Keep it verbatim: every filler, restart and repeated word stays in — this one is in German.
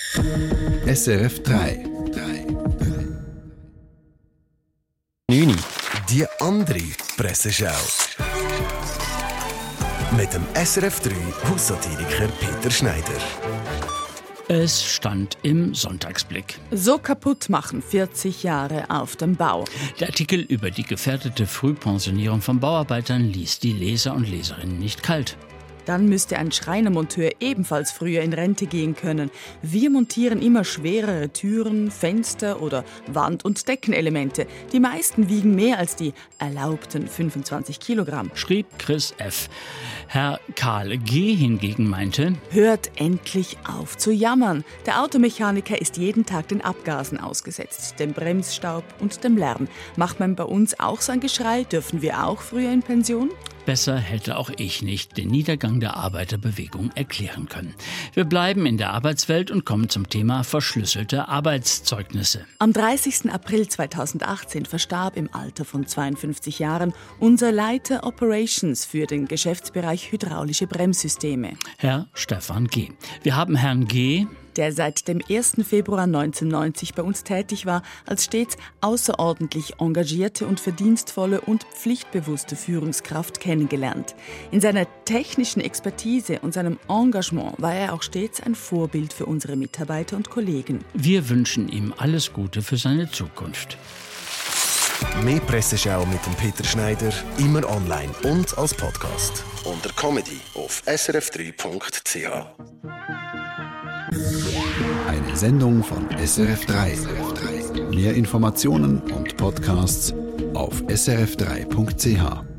S R F drei. neun. Die andere Presseschau. Mit dem S R F drei Haussatiriker Peter Schneider. Es stand im Sonntagsblick. So kaputt machen vierzig Jahre auf dem Bau. Der Artikel über die gefährdete Frühpensionierung von Bauarbeitern ließ die Leser und Leserinnen nicht kalt. Dann müsste ein Schreinermonteur ebenfalls früher in Rente gehen können. Wir montieren immer schwerere Türen, Fenster oder Wand- und Deckenelemente. Die meisten wiegen mehr als die erlaubten fünfundzwanzig Kilogramm. Schrieb Chris F. Herr Karl G. hingegen meinte: Hört endlich auf zu jammern. Der Automechaniker ist jeden Tag den Abgasen ausgesetzt, dem Bremsstaub und dem Lärm. Macht man bei uns auch so ein Geschrei? Dürfen wir auch früher in Pension? Besser hätte auch ich nicht den Niedergang der Arbeiterbewegung erklären können. Wir bleiben in der Arbeitswelt und kommen zum Thema verschlüsselte Arbeitszeugnisse. Am dreißigsten April zweitausendachtzehn verstarb im Alter von zweiundfünfzig Jahren unser Leiter Operations für den Geschäftsbereich hydraulische Bremssysteme. Herr Stefan G. Wir haben Herrn G., der seit dem ersten Februar neunzehnhundertneunzig bei uns tätig war, als stets außerordentlich engagierte und verdienstvolle und pflichtbewusste Führungskraft kennengelernt. In seiner technischen Expertise und seinem Engagement war er auch stets ein Vorbild für unsere Mitarbeiter und Kollegen. Wir wünschen ihm alles Gute für seine Zukunft. Mehr Presseschau mit dem Peter Schneider, immer online und als Podcast. Unter Comedy auf s r f drei punkt c h. Eine Sendung von S R F drei. Mehr Informationen und Podcasts auf s r f drei punkt c h.